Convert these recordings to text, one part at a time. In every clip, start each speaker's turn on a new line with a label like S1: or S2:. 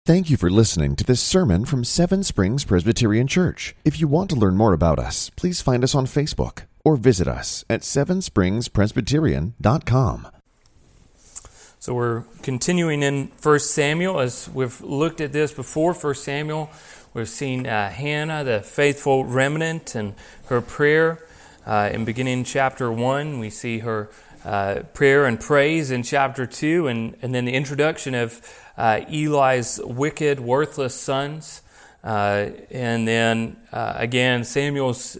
S1: Thank you for listening to this sermon from Seven Springs Presbyterian Church. If you want to learn more about us, please find us on Facebook or visit us at sevenspringspresbyterian.com.
S2: So we're continuing in 1 Samuel. As we've looked at this before, 1 Samuel, we've seen Hannah, the faithful remnant, and her prayer. In beginning chapter 1, we see her prayer and praise in chapter 2, and then the introduction of Eli's wicked, worthless sons. And then again, Samuel's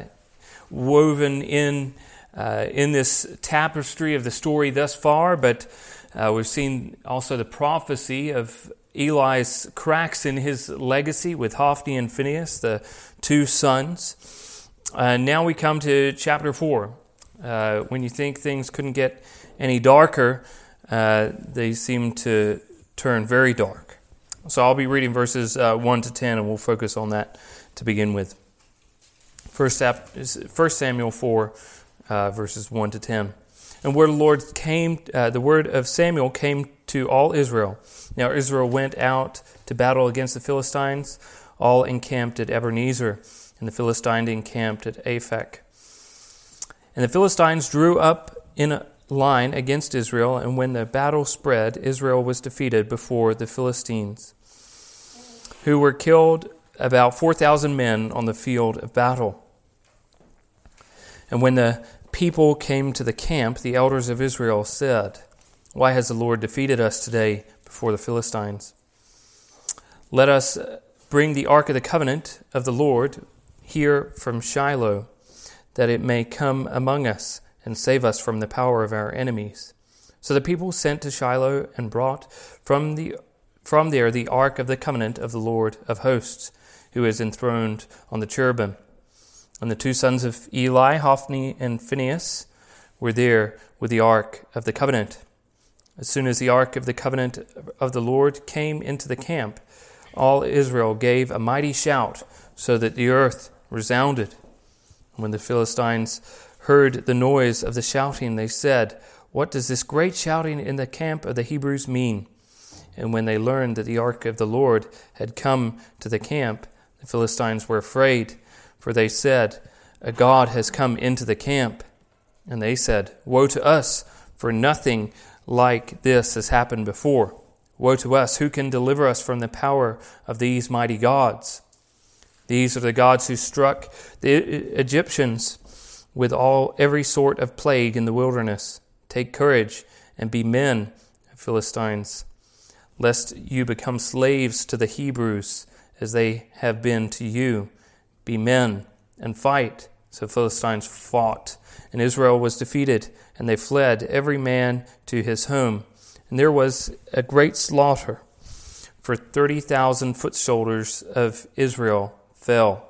S2: woven in this tapestry of the story thus far, but we've seen also the prophecy of Eli's cracks in his legacy with Hophni and Phinehas, the two sons. Now we come to chapter 4. When you think things couldn't get any darker, they seem to turn very dark. So I'll be reading verses 1 to 10, and we'll focus on that to begin with. 1 Samuel 4, verses 1 to 10. And where the word of Samuel came to all Israel. Now Israel went out to battle against the Philistines, all encamped at Ebenezer, and the Philistines encamped at Aphek. And the Philistines drew up in a line against Israel, and when the battle spread, Israel was defeated before the Philistines, who were killed about 4,000 men on the field of battle. And when the people came to the camp, the elders of Israel said, "Why has the Lord defeated us today before the Philistines? Let us bring the ark of the covenant of the Lord here from Shiloh, that it may come among us and save us from the power of our enemies." So the people sent to Shiloh and brought from there the ark of the covenant of the Lord of hosts, who is enthroned on the cherubim. And the two sons of Eli, Hophni and Phinehas, were there with the ark of the covenant. As soon as the ark of the covenant of the Lord came into the camp, all Israel gave a mighty shout, so that the earth resounded. When the Philistines heard the noise of the shouting, they said, "What does this great shouting in the camp of the Hebrews mean?" And when they learned that the ark of the Lord had come to the camp, the Philistines were afraid, for they said, "A god has come into the camp." And they said, "Woe to us, for nothing like this has happened before. Woe to us, who can deliver us from the power of these mighty gods? These are the gods who struck the Egyptians with every sort of plague in the wilderness. Take courage and be men, Philistines, lest you become slaves to the Hebrews as they have been to you. Be men and fight." So Philistines fought, and Israel was defeated, and they fled, every man to his home. And there was a great slaughter, for 30,000 foot soldiers of Israel fell.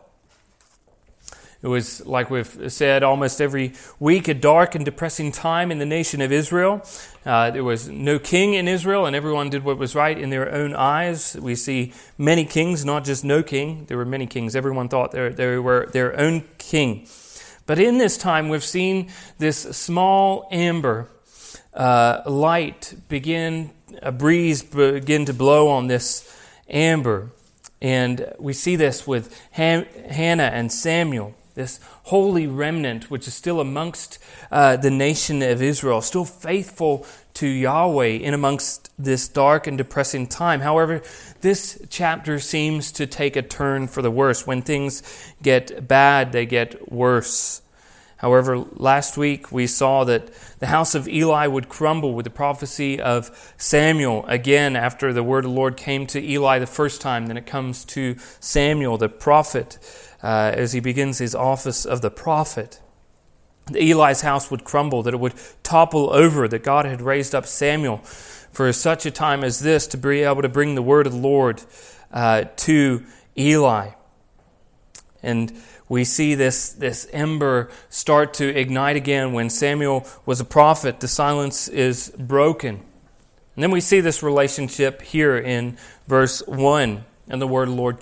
S2: It was, like we've said, almost every week a dark and depressing time in the nation of Israel. There was no king in Israel, and everyone did what was right in their own eyes. We see many kings, not just no king. There were many kings. Everyone thought they were their own king. But in this time, we've seen this small amber light a breeze begin to blow on this amber. And we see this with Hannah and Samuel, this holy remnant which is still amongst the nation of Israel, still faithful to Yahweh in amongst this dark and depressing time. However, this chapter seems to take a turn for the worse. When things get bad, they get worse. However, last week we saw that the house of Eli would crumble with the prophecy of Samuel. Again, after the word of the Lord came to Eli the first time, then it comes to Samuel, the prophet, as he begins his office of the prophet. Eli's house would crumble, that it would topple over, that God had raised up Samuel for such a time as this to be able to bring the word of the Lord to Eli. And we see this ember start to ignite again when Samuel was a prophet. The silence is broken. And then we see this relationship here in verse 1. And the word of the Lord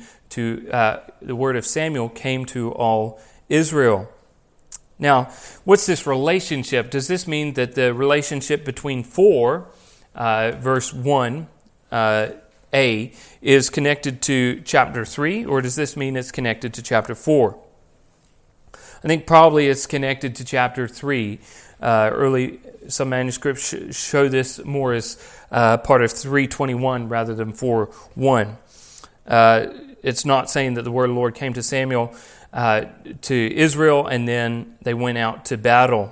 S2: the word of Samuel came to all Israel. Now, what's this relationship? Does this mean that the relationship between verse 1, A is connected to chapter 3, or does this mean it's connected to chapter 4? I think probably it's connected to chapter 3. Some manuscripts show this more as part of 3:21 rather than 4:1. It's not saying that the word of the Lord came to Samuel to Israel and then they went out to battle.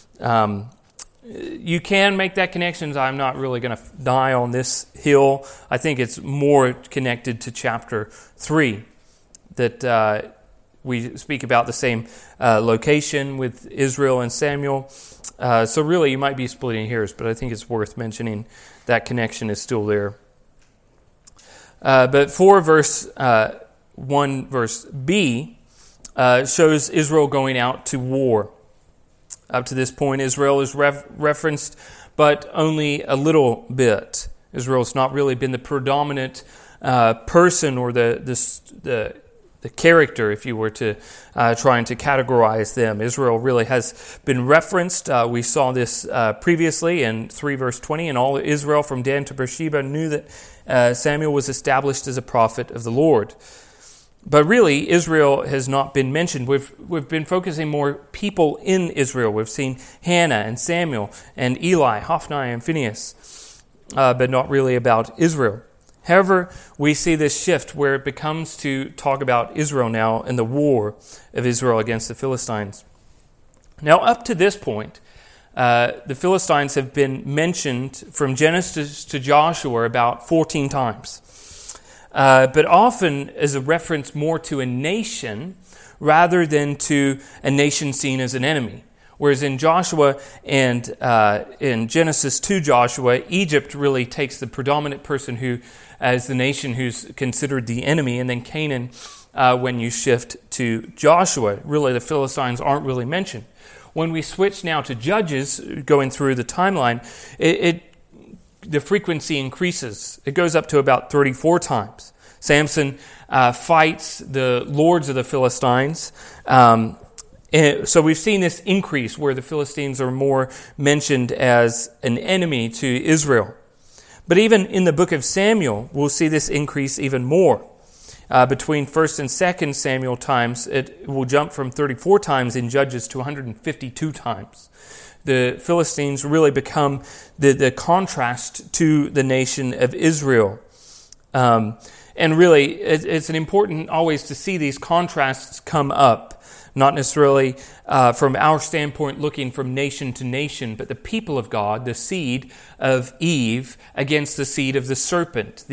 S2: You can make that connection. I'm not really going to die on this hill. I think it's more connected to chapter 3 that we speak about the same location with Israel and Samuel. So really you might be splitting hairs, but I think it's worth mentioning that connection is still there. But 4 verse 1 verse B shows Israel going out to war. Up to this point, Israel is referenced, but only a little bit. Israel's not really been the predominant person or the character, if you were to trying to categorize them. Israel really has been referenced. We saw this previously in 3 verse 20, and all Israel from Dan to Beersheba knew that Samuel was established as a prophet of the Lord. But really, Israel has not been mentioned. We've been focusing more people in Israel. We've seen Hannah and Samuel and Eli, Hophni and Phinehas, but not really about Israel. However, we see this shift where it becomes to talk about Israel now and the war of Israel against the Philistines. Now, up to this point, the Philistines have been mentioned from Genesis to Joshua about 14 times. But often as a reference more to a nation rather than to a nation seen as an enemy. Whereas in Joshua and in Genesis to Joshua, Egypt really takes the predominant person who, as the nation who's considered the enemy, and then Canaan when you shift to Joshua. Really, the Philistines aren't really mentioned. When we switch now to Judges, going through the timeline, the frequency increases. It goes up to about 34 times. Samson fights the lords of the Philistines. So we've seen this increase where the Philistines are more mentioned as an enemy to Israel. But even in the book of Samuel, we'll see this increase even more. Between 1st and 2nd Samuel times, it will jump from 34 times in Judges to 152 times. The Philistines really become the contrast to the nation of Israel. And really, it's an important always to see these contrasts come up, not necessarily from our standpoint looking from nation to nation, but the people of God, the seed of Eve against the seed of the serpent.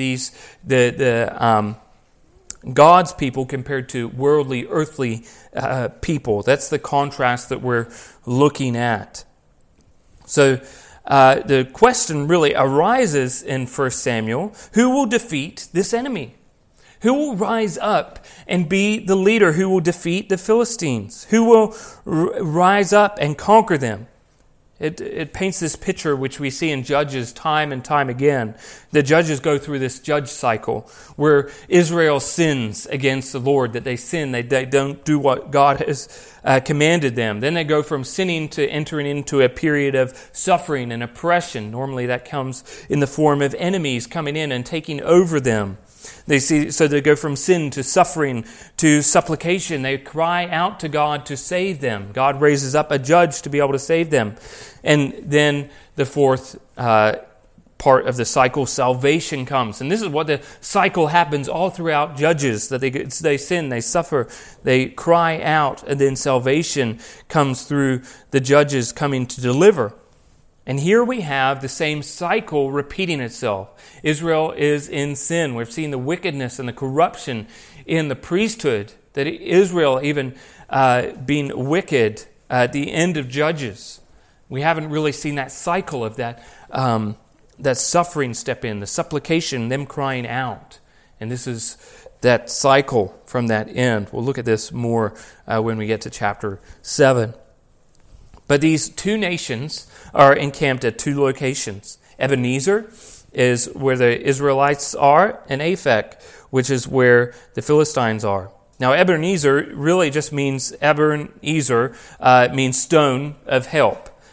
S2: God's people compared to worldly, earthly people. That's the contrast that we're looking at. So the question really arises in 1 Samuel, who will defeat this enemy? Who will rise up and be the leader who will defeat the Philistines? Who will rise up and conquer them? It paints this picture which we see in Judges time and time again. The judges go through this judge cycle where Israel sins against the Lord, that they sin, they don't do what God has commanded them. Then they go from sinning to entering into a period of suffering and oppression. Normally that comes in the form of enemies coming in and taking over them. So they go from sin to suffering to supplication. They cry out to God to save them. God raises up a judge to be able to save them. And then the fourth part of the cycle, salvation comes. And this is what the cycle happens all throughout Judges, that they sin, they suffer, they cry out, and then salvation comes through the judges coming to deliver. And here we have the same cycle repeating itself. Israel is in sin. We've seen the wickedness and the corruption in the priesthood, that Israel even being wicked at the end of Judges. We haven't really seen that cycle of that suffering step in, the supplication, them crying out. And this is that cycle from that end. We'll look at this more when we get to chapter 7. But these two nations are encamped at two locations. Ebenezer is where the Israelites are, and Aphek, which is where the Philistines are. Now, Ebenezer really just means, Ebenezer means stone of help.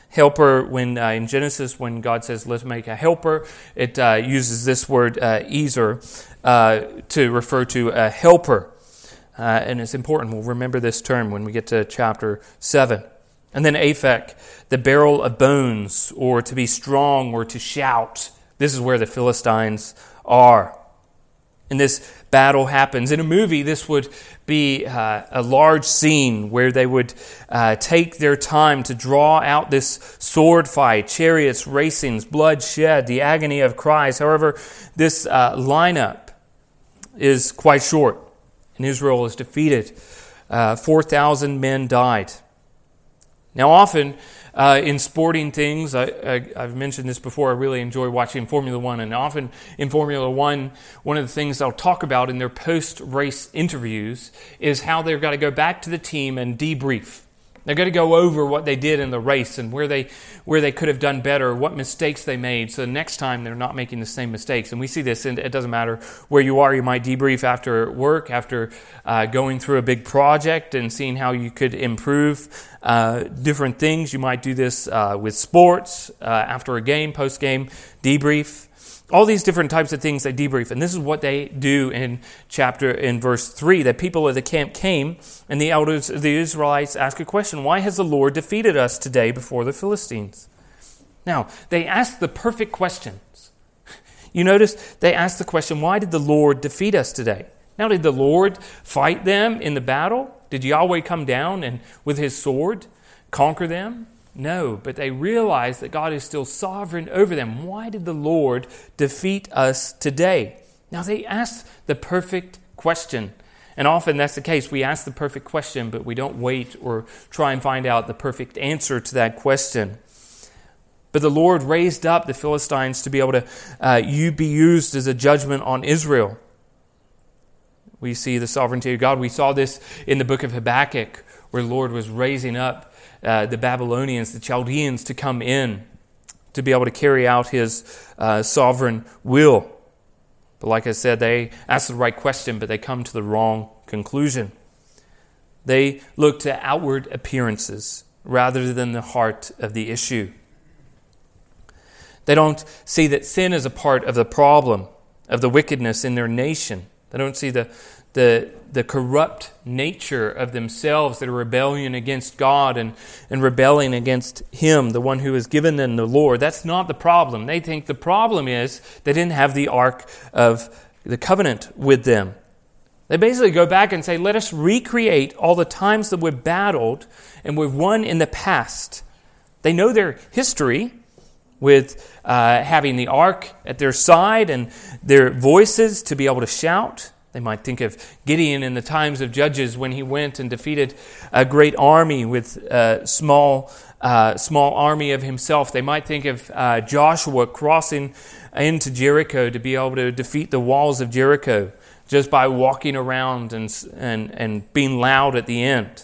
S2: helper, when in Genesis, when God says, let's make a helper, it uses this word, ezer, to refer to a helper. And it's important. We'll remember this term when we get to chapter 7. And then Aphek, the barrel of bones, or to be strong, or to shout. This is where the Philistines are. And this battle happens. In a movie, this would be a large scene where they would take their time to draw out this sword fight, chariots, racings, blood shed, the agony of cries. However, this lineup is quite short, and Israel is defeated. 4,000 men died. Now, often in sporting things, I've mentioned this before, I really enjoy watching Formula One, and often in Formula One, one of the things they'll talk about in their post-race interviews is how they've got to go back to the team and debrief. They've got to go over what they did in the race and where they could have done better, what mistakes they made, so next time they're not making the same mistakes. And we see this, and it doesn't matter where you are. You might debrief after work, after going through a big project and seeing how you could improve different things. You might do this with sports, after a game, post-game debrief. All these different types of things they debrief. And this is what they do in verse 3. The people of the camp came, and the elders of the Israelites asked a question. Why has the Lord defeated us today before the Philistines? Now, they asked the perfect questions. You notice they asked the question, why did the Lord defeat us today? Now, did the Lord fight them in the battle? Did Yahweh come down and with his sword conquer them? No, but they realized that God is still sovereign over them. Why did the Lord defeat us today? Now, they asked the perfect question. And often that's the case. We ask the perfect question, but we don't wait or try and find out the perfect answer to that question. But the Lord raised up the Philistines to be able to be used as a judgment on Israel. We see the sovereignty of God. We saw this in the book of Habakkuk, where the Lord was raising up the Babylonians, the Chaldeans, to come in to be able to carry out his sovereign will. But like I said, they ask the right question, but they come to the wrong conclusion. They look to outward appearances rather than the heart of the issue. They don't see that sin is a part of the problem of the wickedness in their nation. They don't see the corrupt nature of themselves, that are rebellion against God and rebelling against Him, the one who has given them the Lord. That's not the problem. They think the problem is they didn't have the Ark of the Covenant with them. They basically go back and say, let us recreate all the times that we've battled and we've won in the past. They know their history with having the Ark at their side and their voices to be able to shout. They might think of Gideon in the times of Judges when he went and defeated a great army with a small army of himself. They might think of Joshua crossing into Jericho to be able to defeat the walls of Jericho just by walking around and being loud at the end.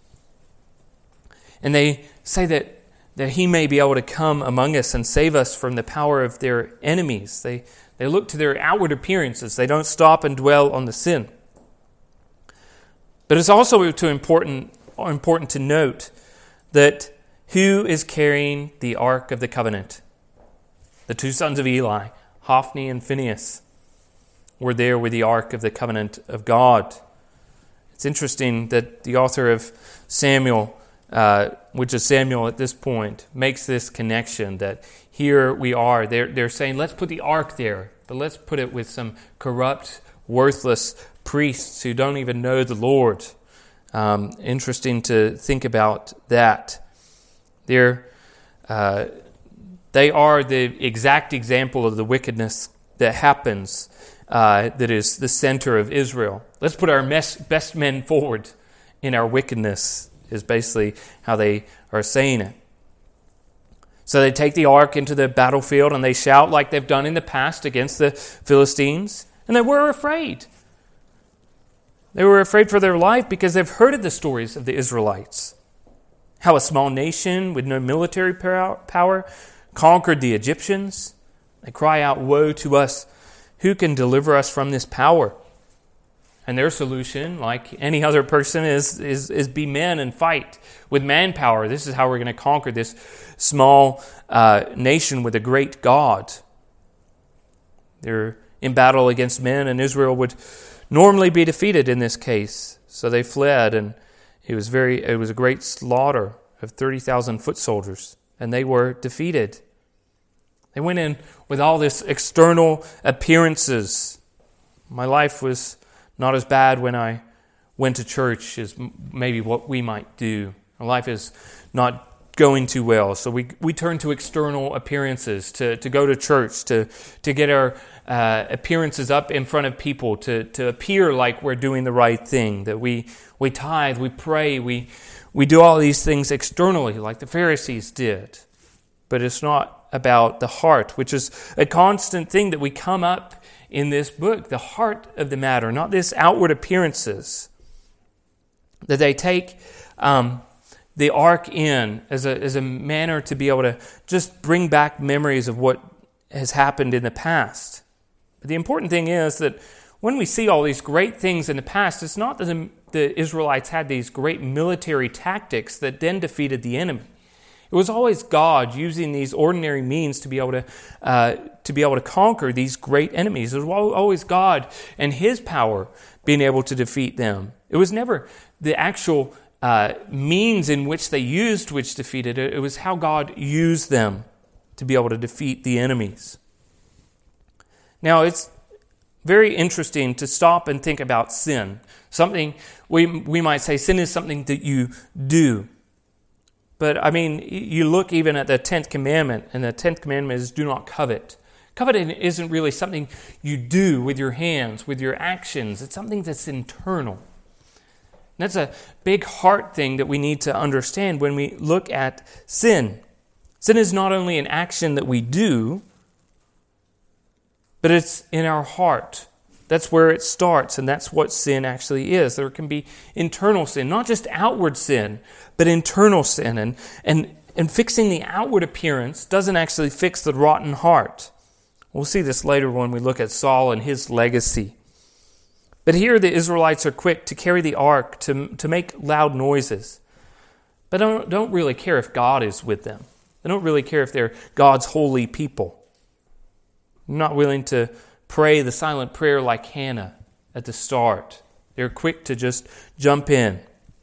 S2: And they say that he may be able to come among us and save us from the power of their enemies. They look to their outward appearances. They don't stop and dwell on the sin. But it's also important to note that who is carrying the Ark of the Covenant? The two sons of Eli, Hophni and Phinehas, were there with the Ark of the Covenant of God. It's interesting that the author of Samuel, which is Samuel at this point, makes this connection that here we are. They're saying, let's put the ark there, but let's put it with some corrupt, worthless priests who don't even know the Lord. Interesting to think about that. They are the exact example of the wickedness that happens, that is the center of Israel. Let's put our best men forward in our wickedness, is basically how they are saying it. So they take the ark into the battlefield and they shout like they've done in the past against the Philistines. And they were afraid. They were afraid for their life because they've heard of the stories of the Israelites. How a small nation with no military power conquered the Egyptians. They cry out, woe to us. Who can deliver us from this power? And their solution, like any other person, is be men and fight with manpower. This is how we're going to conquer this small nation with a great God. They're in battle against men, and Israel would normally be defeated in this case. So they fled, and it was a great slaughter of 30,000 foot soldiers, and they were defeated. They went in with all this external appearances. My life was not as bad when I went to church as maybe what we might do. Our life is not going too well, so we turn to external appearances to go to church, to get our appearances up in front of people, to appear like we're doing the right thing, that we tithe, we pray, we do all these things externally like the Pharisees did. But it's not about the heart, which is a constant thing that we come up in this book, the heart of the matter, not this outward appearances. That they take the ark in as a manner to be able to just bring back memories of what has happened in the past. But the important thing is that when we see all these great things in the past, it's not that the Israelites had these great military tactics that then defeated the enemy. It was always God using these ordinary means to be able to conquer these great enemies. It was always God and His power being able to defeat them. It was never the actual means in which they used which defeated it. It was how God used them to be able to defeat the enemies. Now, it's very interesting to stop and think about sin. Something we might say sin is something that you do. But, I mean, you look even at the 10th commandment, and the 10th commandment is do not covet. Coveting isn't really something you do with your hands, with your actions. It's something that's internal. And that's a big heart thing that we need to understand when we look at sin. Sin is not only an action that we do, but it's in our heart. That's where it starts, and that's what sin actually is. There can be internal sin, not just outward sin, but internal sin. And fixing the outward appearance doesn't actually fix the rotten heart. We'll see this later when we look at Saul and his legacy. But here the Israelites are quick to carry the ark, to make loud noises. But don't really care if God is with them. They don't really care if they're God's holy people. They're not willing to pray the silent prayer like Hannah at the start. They're quick to just jump in.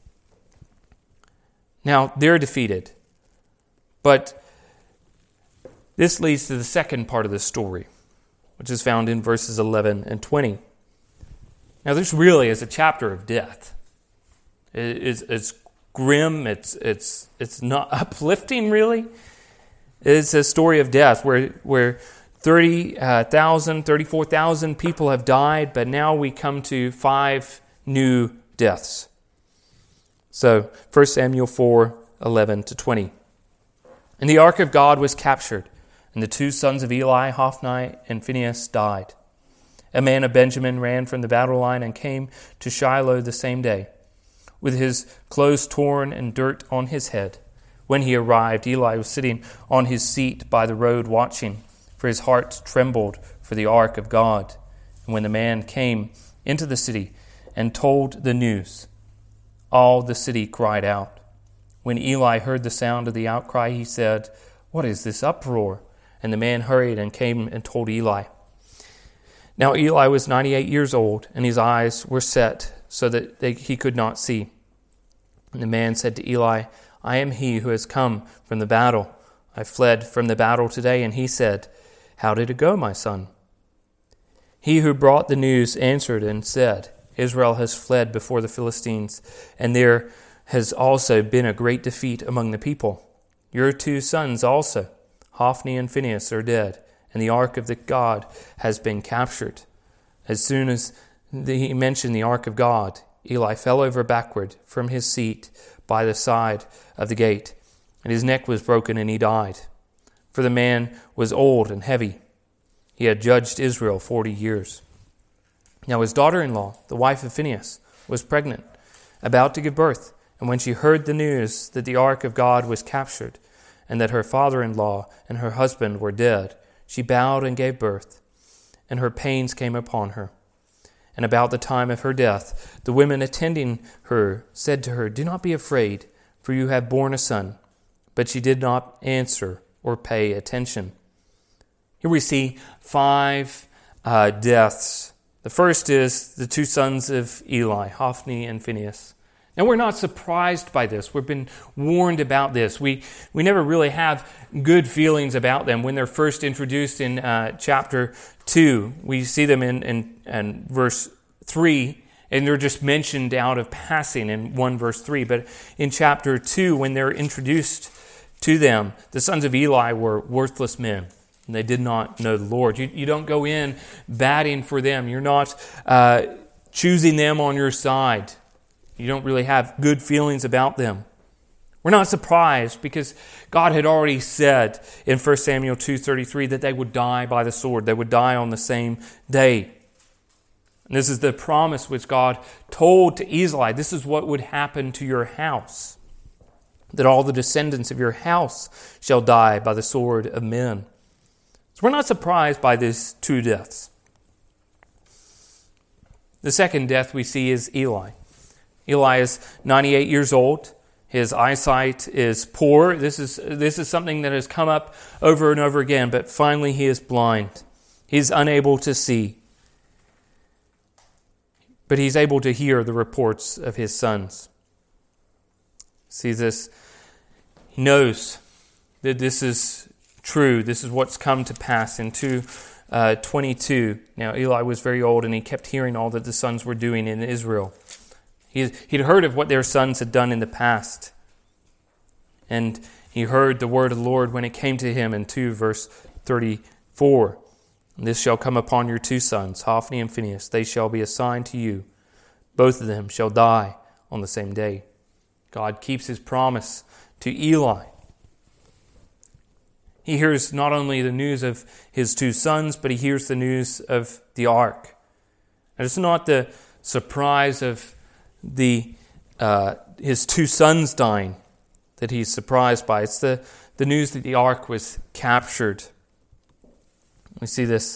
S2: Now, they're defeated. But this leads to the second part of the story, which is found in verses 11 and 20. Now, this really is a chapter of death. It's grim. It's not uplifting, really. It's a story of death where 34,000 people have died, but now we come to 5 new deaths. So, 1 Samuel 4:11 to 20. And the ark of God was captured, and the 2 sons of Eli, Hophni and Phinehas, died. A man of Benjamin ran from the battle line and came to Shiloh the same day, with his clothes torn and dirt on his head. When he arrived, Eli was sitting on his seat by the road watching, for his heart trembled for the ark of God. And when the man came into the city and told the news, all the city cried out. When Eli heard the sound of the outcry, he said, "What is this uproar?" And the man hurried and came and told Eli. Now Eli was 98 years old, and his eyes were set so that he could not see. And the man said to Eli, "I am he who has come from the battle. I fled from the battle today." And he said, "How did it go, my son?" He who brought the news answered and said, "Israel has fled before the Philistines, and there has also been a great defeat among the people. Your 2 sons also, Hophni and Phinehas, are dead, and the ark of the God has been captured." As soon as he mentioned the ark of God, Eli fell over backward from his seat by the side of the gate, and his neck was broken, and he died. For the man was old and heavy. He had judged Israel 40 years. Now his daughter-in-law, the wife of Phinehas, was pregnant, about to give birth, and when she heard the news that the ark of God was captured, and that her father-in-law and her husband were dead, she bowed and gave birth, and her pains came upon her. And about the time of her death, the women attending her said to her, "Do not be afraid, for you have borne a son." but she did not answer or pay attention. Here we see 5 deaths. The first is the 2 sons of Eli, Hophni and Phinehas. And we're not surprised by this. We've been warned about this. We never really have good feelings about them. When they're first introduced in chapter 2, we see them in verse 3, and they're just mentioned out of passing in 1 verse 3. But in chapter 2, when they're introduced to them, the sons of Eli were worthless men, and they did not know the Lord. You don't go in batting for them. You're not choosing them on your side. You don't really have good feelings about them. We're not surprised because God had already said in 1 Samuel 2:33 that they would die by the sword. They would die on the same day. And this is the promise which God told to Eli. This is what would happen to your house, that all the descendants of your house shall die by the sword of men. So we're not surprised by these 2 deaths. The second death we see is Eli. Eli is 98 years old. His eyesight is poor. This is something that has come up over and over again, but finally he is blind. He's unable to see. But he's able to hear the reports of his sons. See this? He knows that this is true. This is what's come to pass in 2:22. Now Eli was very old, and he kept hearing all that the sons were doing in Israel. He'd heard of what their sons had done in the past. And he heard the word of the Lord when it came to him in 2 verse 34. This shall come upon your 2 sons, Hophni and Phinehas. They shall be assigned to you. Both of them shall die on the same day. God keeps his promise to Eli. He hears not only the news of his 2 sons, but he hears the news of the ark. And it's not the surprise of his 2 sons dying that he's surprised by. It's the news that the ark was captured. We see this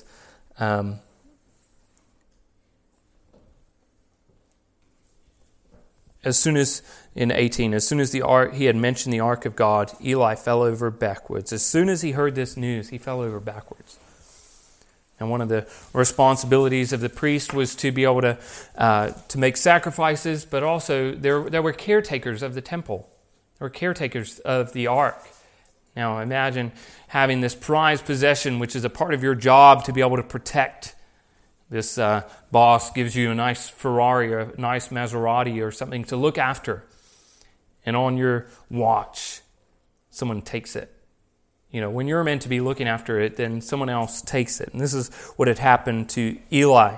S2: as soon as in 18, as soon as he had mentioned the ark of God, Eli fell over backwards. As soon as he heard this news, he fell over backwards. And one of the responsibilities of the priest was to be able to make sacrifices, but also there were caretakers of the temple. There were caretakers of the ark. Now imagine having this prized possession, which is a part of your job to be able to protect. This boss gives you a nice Ferrari or a nice Maserati or something to look after. And on your watch, someone takes it. You know, when you're meant to be looking after it, then someone else takes it. And this is what had happened to Eli.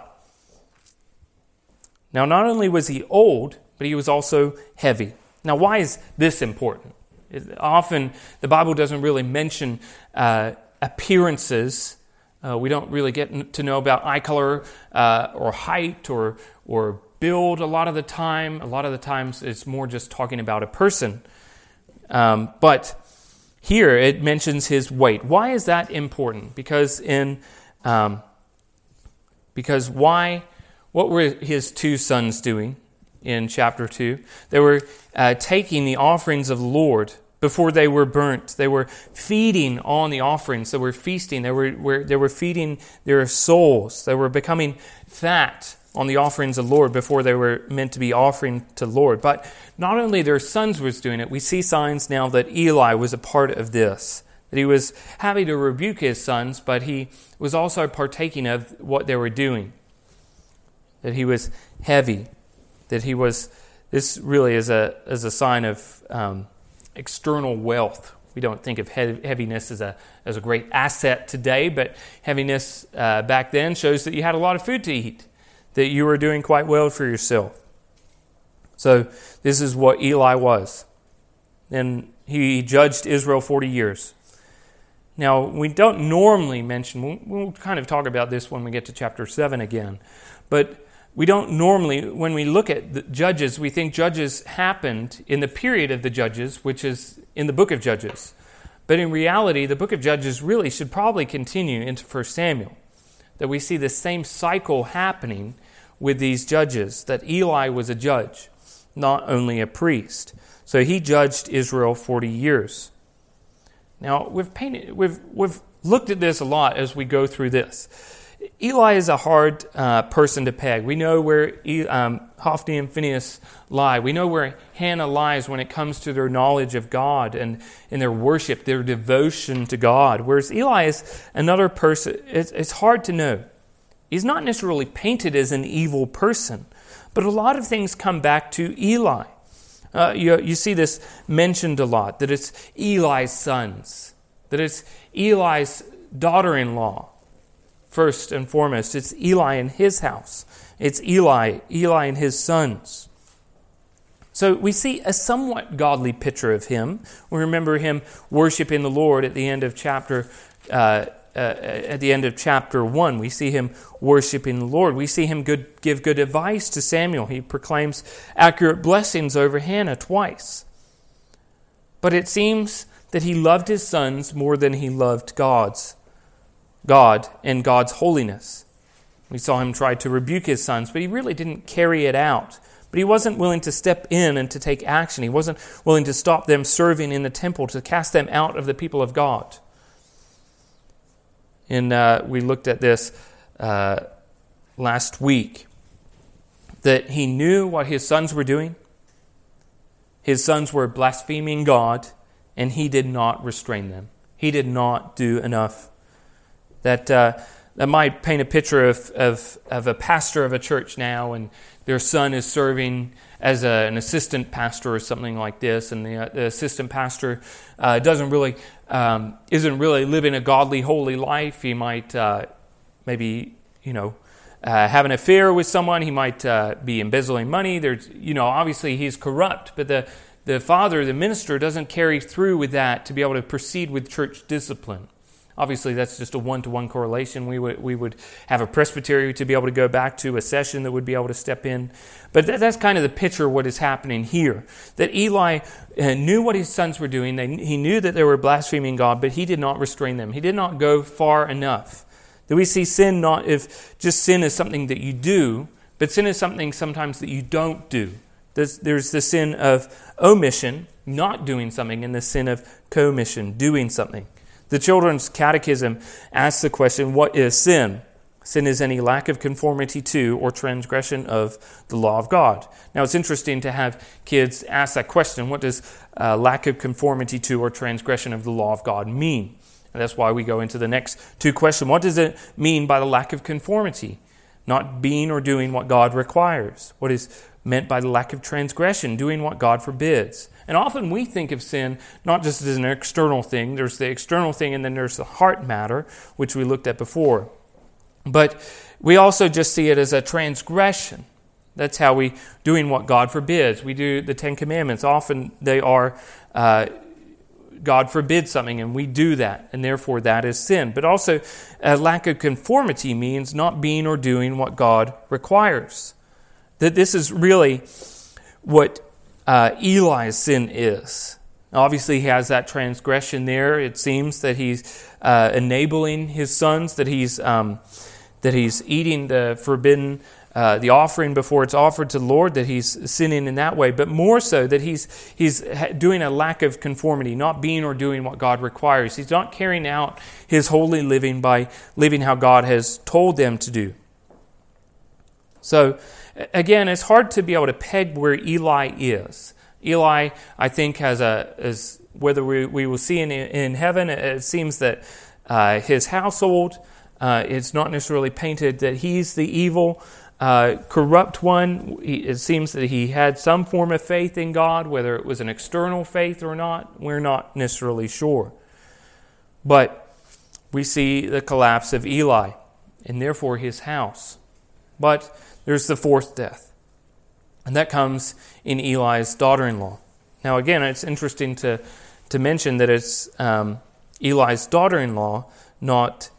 S2: Now, not only was he old, but he was also heavy. Now, why is this important? Often, the Bible doesn't really mention appearances. We don't really get to know about eye color or height or build a lot of the time. A lot of the times, it's more just talking about a person. But here it mentions his weight. Why is that important? Because what were his 2 sons doing in chapter 2? They were taking the offerings of the Lord before they were burnt. They were feeding on the offerings. They were feasting. They were feeding their souls. They were becoming fat on the offerings of the Lord before they were meant to be offering to the Lord. But not only their sons was doing it, we see signs now that Eli was a part of this. That he was having to rebuke his sons, but he was also partaking of what they were doing. That he was heavy. That he was, this really is a sign of external wealth. We don't think of heaviness as a great asset today, but heaviness back then shows that you had a lot of food to eat, that you were doing quite well for yourself. So this is what Eli was. And he judged Israel 40 years. Now, we don't normally mention, we'll kind of talk about this when we get to chapter 7 again, but we don't normally, when we look at the Judges, we think Judges happened in the period of the Judges, which is in the book of Judges. But in reality, the book of Judges really should probably continue into 1 Samuel. That we see the same cycle happening with these judges, that Eli was a judge, not only a priest. So he judged Israel 40 years. Now, we've looked at this a lot as we go through this. Eli is a hard person to peg. We know where Hophni and Phinehas lie. We know where Hannah lies when it comes to their knowledge of God and in their worship, their devotion to God. Whereas Eli is another person. It's hard to know. He's not necessarily painted as an evil person, but a lot of things come back to Eli. You see this mentioned a lot, that it's Eli's sons, that it's Eli's daughter-in-law. First and foremost, it's Eli and his house. It's Eli and his sons. So we see a somewhat godly picture of him. We remember him worshiping the Lord at the end of chapter 1. We see him worshiping the Lord. We see him give good advice to Samuel. He proclaims accurate blessings over Hannah twice. But it seems that he loved his sons more than he loved God and God's holiness. We saw him try to rebuke his sons, but he really didn't carry it out. But he wasn't willing to step in and to take action. He wasn't willing to stop them serving in the temple, to cast them out of the people of God. And we looked at this last week, that he knew what his sons were doing. His sons were blaspheming God, and he did not restrain them. He did not do enough. That might paint a picture of a pastor of a church now, and their son is serving as an assistant pastor or something like this, and the assistant pastor isn't really living a godly, holy life. He might maybe have an affair with someone. He might be embezzling money. There's obviously he's corrupt, but the father, the minister, doesn't carry through with that to be able to proceed with church discipline. Obviously, that's just a one-to-one correlation. We would have a presbytery to be able to go back to, a session that would be able to step in. But that's kind of the picture of what is happening here. That Eli knew what his sons were doing. He knew that they were blaspheming God, but he did not restrain them. He did not go far enough. That we see sin not if just sin is something that you do, but sin is something sometimes that you don't do. There's the sin of omission, not doing something, and the sin of commission, doing something. The Children's Catechism asks the question, what is sin? Sin is any lack of conformity to or transgression of the law of God. Now, it's interesting to have kids ask that question. What does lack of conformity to or transgression of the law of God mean? And that's why we go into the next two questions. What does it mean by the lack of conformity? Not being or doing what God requires. What is meant by the lack of transgression? Doing what God forbids. And often we think of sin not just as an external thing. There's the external thing, and then there's the heart matter, which we looked at before. But we also just see it as a transgression. That's how we doing what God forbids. We do the Ten Commandments. Often they are God forbids something, and we do that, and therefore that is sin. But also, a lack of conformity means not being or doing what God requires. That this is really what Eli's sin is. Obviously, he has that transgression there. It seems that he's enabling his sons, that he's eating the forbidden, the offering before it's offered to the Lord, that he's sinning in that way. But more so, that he's doing a lack of conformity, not being or doing what God requires. He's not carrying out his holy living by living how God has told them to do. So, again, it's hard to be able to peg where Eli is. Eli, I think, has whether we will see in heaven, it seems that his household is not necessarily painted that he's the evil, corrupt one. It seems that he had some form of faith in God, whether it was an external faith or not, we're not necessarily sure. But we see the collapse of Eli, and therefore his house. But there's the fourth death, and that comes in Eli's daughter-in-law. Now, again, it's interesting to mention that it's Eli's daughter-in-law, not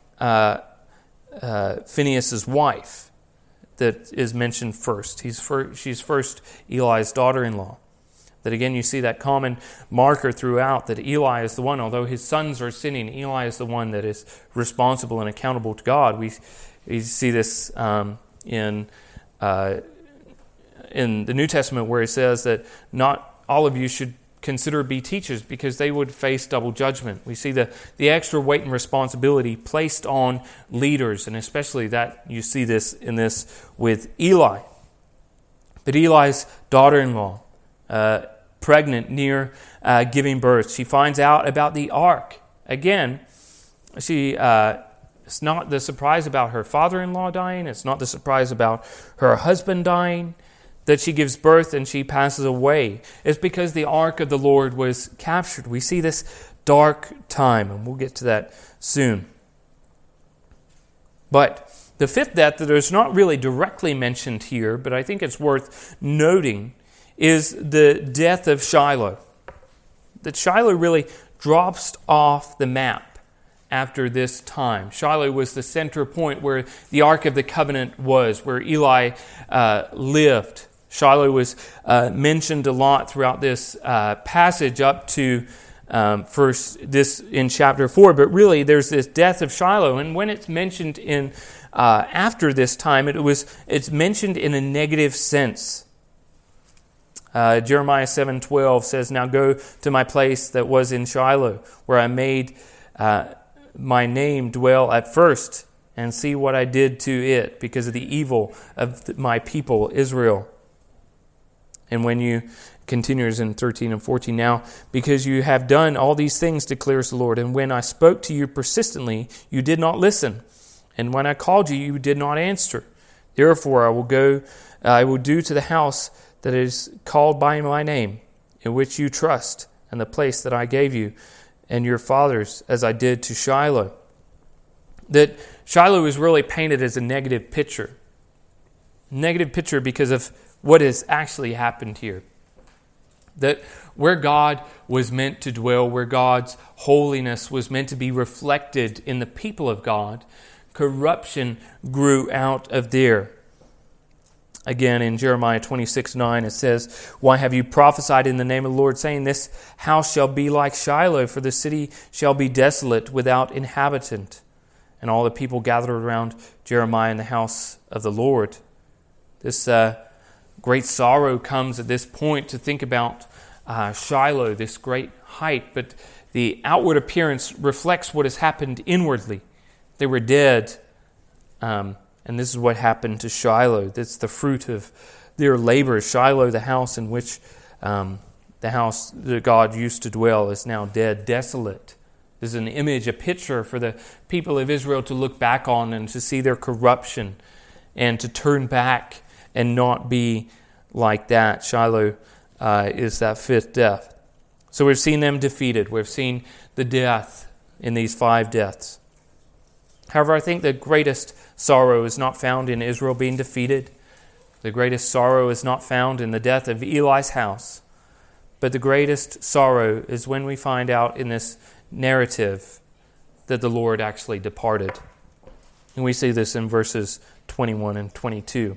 S2: Phinehas' wife, that is mentioned first. She's first Eli's daughter-in-law. That again, you see that common marker throughout, that Eli is the one, although his sons are sinning, Eli is the one that is responsible and accountable to God. We see this in the New Testament, where it says that not all of you should considered to be teachers because they would face double judgment. We see the extra weight and responsibility placed on leaders, and especially that you see this with Eli. But Eli's daughter-in-law, pregnant near giving birth, she finds out about the ark. Again, it's not the surprise about her father-in-law dying. It's not the surprise about her husband dying that she gives birth and she passes away. It's because the ark of the Lord was captured. We see this dark time, and we'll get to that soon. But the fifth death that is not really directly mentioned here, but I think it's worth noting, is the death of Shiloh. That Shiloh really drops off the map after this time. Shiloh was the center point where the Ark of the Covenant was, where Eli lived. Shiloh was mentioned a lot throughout this passage up to this in chapter 4, but really there's this death of Shiloh, and when it's mentioned in after this time, it's mentioned in a negative sense. Jeremiah 7:12 says, "Now go to my place that was in Shiloh, where I made my name dwell at first, and see what I did to it because of the evil of my people Israel." And when you continues in 13 and 14, "Now, because you have done all these things, declares the Lord, and when I spoke to you persistently, you did not listen, and when I called you, you did not answer. Therefore, I will do to the house that is called by my name, in which you trust, and the place that I gave you and your fathers, as I did to Shiloh." That Shiloh is really painted as a negative picture. Negative picture because of what has actually happened here. That where God was meant to dwell, where God's holiness was meant to be reflected in the people of God, corruption grew out of there. Again, in Jeremiah 26:9, it says, "Why have you prophesied in the name of the Lord, saying, This house shall be like Shiloh, for the city shall be desolate without inhabitant?" And all the people gathered around Jeremiah in the house of the Lord. This great sorrow comes at this point to think about Shiloh, this great height, but the outward appearance reflects what has happened inwardly. They were dead, and this is what happened to Shiloh. That's the fruit of their labor. Shiloh, the house in which the house that God used to dwell, is now dead, desolate. This is an image, a picture for the people of Israel to look back on and to see their corruption and to turn back and not be like that. Shiloh is that fifth death. So we've seen them defeated. We've seen the death in these 5 deaths. However, I think the greatest sorrow is not found in Israel being defeated. The greatest sorrow is not found in the death of Eli's house. But the greatest sorrow is when we find out in this narrative that the Lord actually departed. And we see this in verses 21 and 22.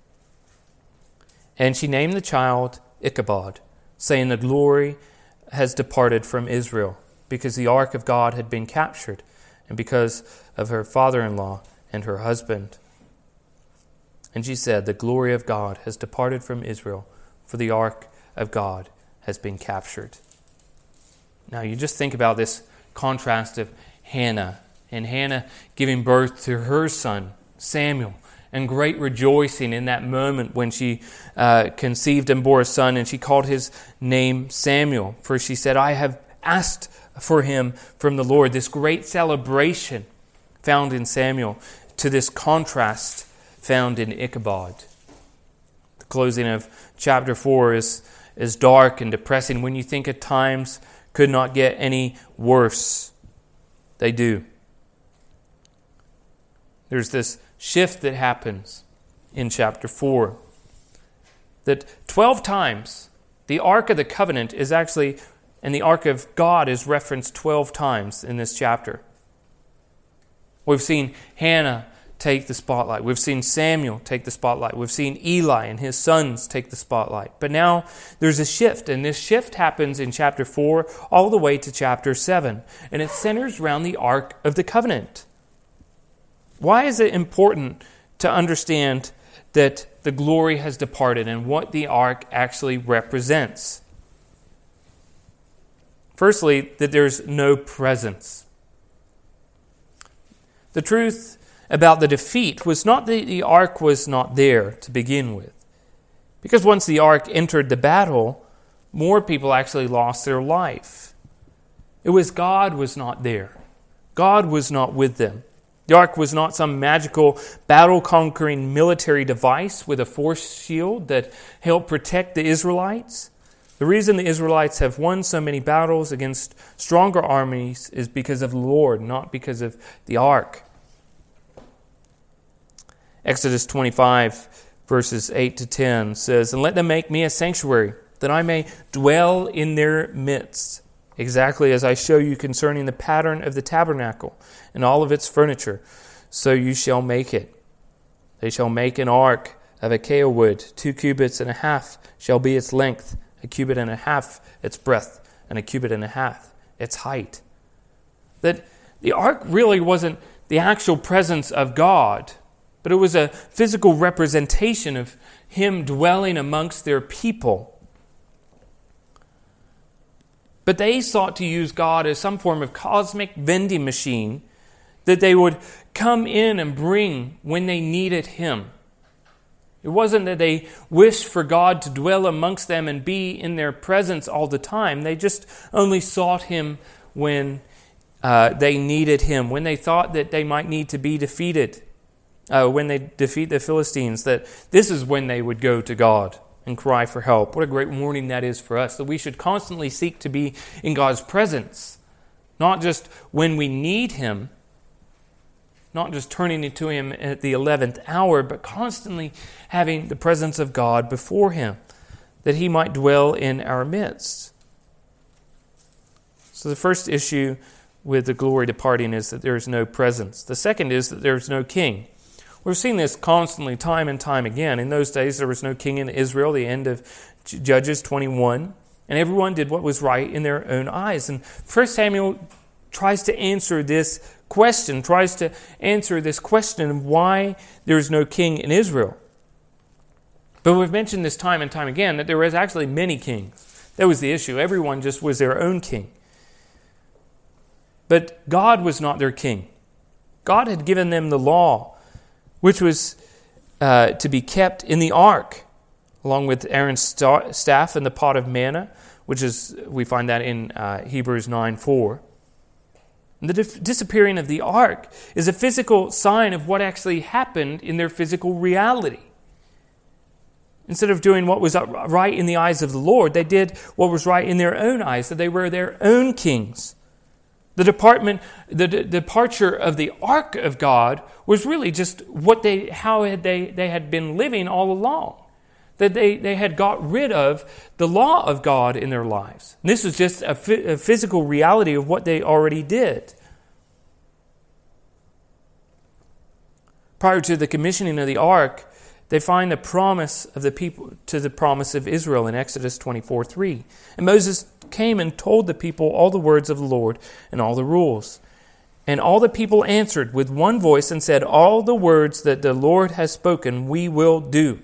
S2: "And she named the child Ichabod, saying, The glory has departed from Israel, because the ark of God had been captured, and because of her father-in-law and her husband. And she said, The glory of God has departed from Israel, for the ark of God has been captured." Now you just think about this contrast of Hannah, and Hannah giving birth to her son, Samuel, and great rejoicing in that moment when she conceived and bore a son, and she called his name Samuel, for she said, "I have asked for him from the Lord." This great celebration found in Samuel, to this contrast found in Ichabod. The closing of chapter 4 is dark and depressing. When you think at times could not get any worse, they do. There's this shift that happens in chapter 4. That 12 times the Ark of the Covenant is actually, and the Ark of God is referenced 12 times in this chapter. We've seen Hannah take the spotlight. We've seen Samuel take the spotlight. We've seen Eli and his sons take the spotlight. But now there's a shift, and this shift happens in chapter 4 all the way to chapter 7. And it centers around the Ark of the Covenant. Why is it important to understand that the glory has departed and what the ark actually represents? Firstly, that there's no presence. The truth about the defeat was not that the ark was not there to begin with. Because once the ark entered the battle, more people actually lost their life. It was God was not there. God was not with them. The ark was not some magical battle-conquering military device with a force shield that helped protect the Israelites. The reason the Israelites have won so many battles against stronger armies is because of the Lord, not because of the ark. Exodus 25, verses 8 to 10 says, "And let them make me a sanctuary, that I may dwell in their midst, exactly as I show you concerning the pattern of the tabernacle and all of its furniture, so you shall make it. They shall make an ark of acacia wood, 2 cubits and a half shall be its length, 1 cubit and a half its breadth, and 1 cubit and a half its height." That the ark really wasn't the actual presence of God, but it was a physical representation of Him dwelling amongst their people. But they sought to use God as some form of cosmic vending machine that they would come in and bring when they needed Him. It wasn't that they wished for God to dwell amongst them and be in their presence all the time. They just only sought Him when they needed Him, when they thought that they might need to be defeated. When they defeat the Philistines, that this is when they would go to God and cry for help. What a great warning that is for us, that we should constantly seek to be in God's presence, not just when we need Him, not just turning to Him at the 11th hour, but constantly having the presence of God before Him, that He might dwell in our midst. So the first issue with the glory departing is that there is no presence. The second is that there is no king. We've seen this constantly, time and time again. In those days, there was no king in Israel, the end of Judges 21, and everyone did what was right in their own eyes. And 1 Samuel tries to answer this question of why there is no king in Israel. But we've mentioned this time and time again, that there was actually many kings. That was the issue. Everyone just was their own king. But God was not their king. God had given them the law, which was to be kept in the ark, along with Aaron's staff and the pot of manna, which is, we find that in Hebrews 9:4. The disappearing of the ark is a physical sign of what actually happened in their physical reality. Instead of doing what was right in the eyes of the Lord, they did what was right in their own eyes, that they were their own kings. The departure of the ark of God was really just how they had been living all along. That they had got rid of the law of God in their lives. And this was just a physical reality of what they already did. Prior to the commissioning of the ark, they find the promise of the people to the promise of Israel in Exodus 24:3. And Moses came and told the people all the words of the Lord and all the rules. And all the people answered with one voice and said, "All the words that the Lord has spoken, we will do."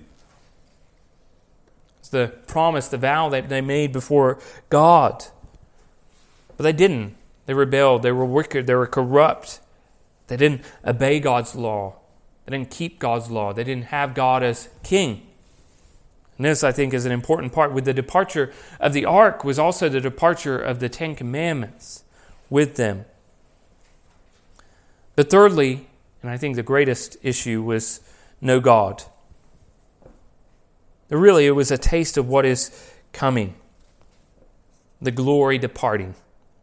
S2: It's the promise, the vow that they made before God. But they didn't. They rebelled. They were wicked. They were corrupt. They didn't obey God's law. They didn't keep God's law. They didn't have God as king. And this, I think, is an important part. With the departure of the ark was also the departure of the Ten Commandments with them. But thirdly, and I think the greatest issue, was no God. Really, it was a taste of what is coming. The glory departing.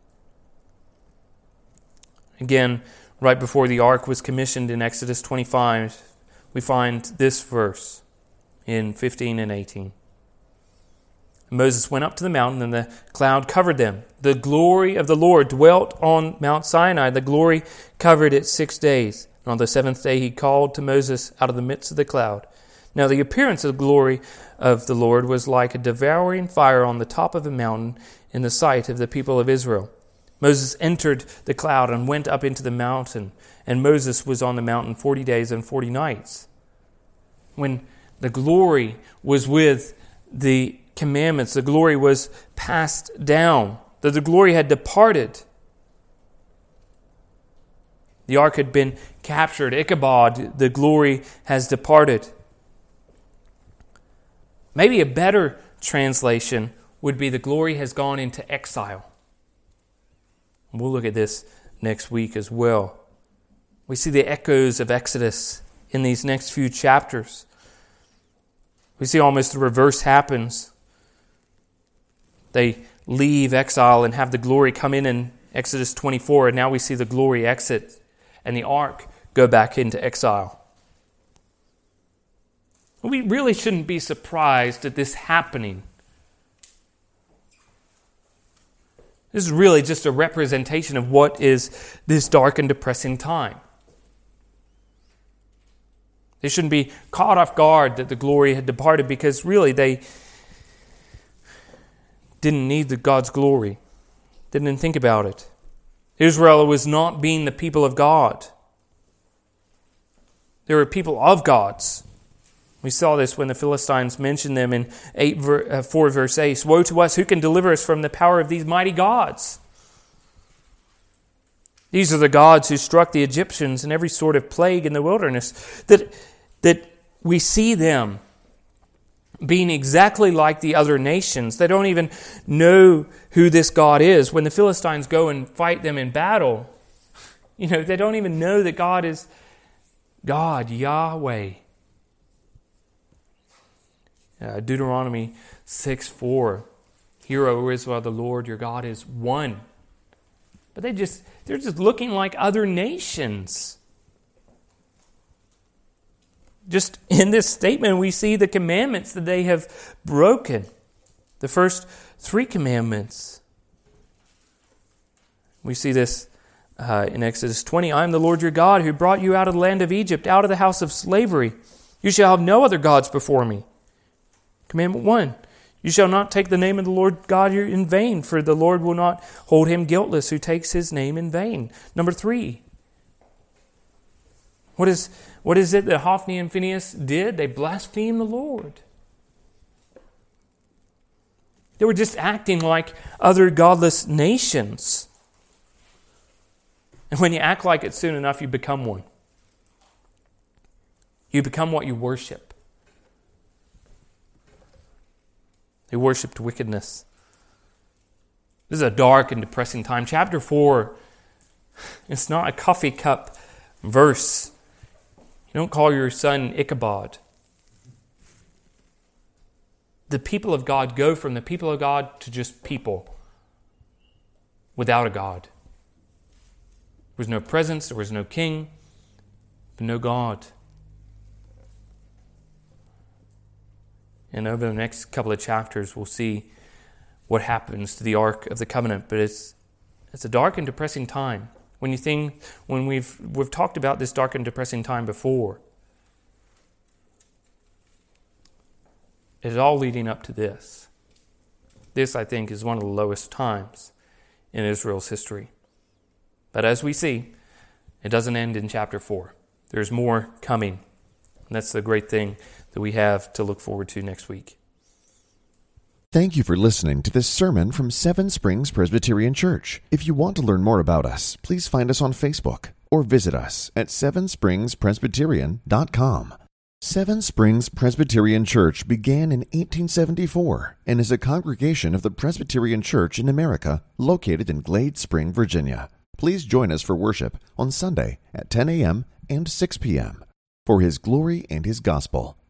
S2: Again, right before the ark was commissioned in Exodus 25, we find this verse in 15 and 18. Moses went up to the mountain, and the cloud covered them. The glory of the Lord dwelt on Mount Sinai. The glory covered it 6 days. And on the seventh day he called to Moses out of the midst of the cloud. Now the appearance of the glory of the Lord was like a devouring fire on the top of a mountain in the sight of the people of Israel. Moses entered the cloud and went up into the mountain, and Moses was on the mountain 40 days and 40 nights. When the glory was with the commandments, the glory was passed down. that the glory had departed. The ark had been captured. Ichabod, the glory has departed. Maybe a better translation would be the glory has gone into exile. We'll look at this next week as well. We see the echoes of Exodus in these next few chapters. We see almost the reverse happens. They leave exile and have the glory come in Exodus 24, and now we see the glory exit and the ark go back into exile. We really shouldn't be surprised at this happening. This is really just a representation of what is this dark and depressing time. They shouldn't be caught off guard that the glory had departed, because really they didn't need God's glory. Didn't think about it. Israel was not being the people of God. They were people of gods. We saw this when the Philistines mentioned them in 4 verse 8. Woe to us, who can deliver us from the power of these mighty gods? These are the gods who struck the Egyptians in every sort of plague in the wilderness. That we see them being exactly like the other nations. They don't even know who this God is. When the Philistines go and fight them in battle, they don't even know that God is God, Yahweh. Deuteronomy 6:4. Hear, O Israel, the Lord your God is one. But they're just looking like other nations. Just in this statement, we see the commandments that they have broken. The first 3 commandments. We see this in Exodus 20. I am the Lord your God who brought you out of the land of Egypt, out of the house of slavery. You shall have no other gods before me. Commandment 1. You shall not take the name of the Lord God in vain, for the Lord will not hold him guiltless who takes his name in vain. Number 3. What is it that Hophni and Phinehas did? They blasphemed the Lord. They were just acting like other godless nations. And when you act like it soon enough, you become one. You become what you worship. They worshipped wickedness. This is a dark and depressing time. Chapter 4, it's not a coffee cup verse. You don't call your son Ichabod. The people of God go from the people of God to just people without a God. There was no presence, there was no king, but no God. And over the next couple of chapters, we'll see what happens to the Ark of the Covenant. But it's a dark and depressing time. When we've talked about this dark and depressing time before, it is all leading up to this. This, I think, is one of the lowest times in Israel's history. But as we see, it doesn't end in chapter 4. There's more coming. And that's the great thing that we have to look forward to next week.
S1: Thank you for listening to this sermon from Seven Springs Presbyterian Church. If you want to learn more about us, please find us on Facebook or visit us at sevenspringspresbyterian.com. Seven Springs Presbyterian Church began in 1874 and is a congregation of the Presbyterian Church in America located in Glade Spring, Virginia. Please join us for worship on Sunday at 10 a.m. and 6 p.m. for His glory and His gospel.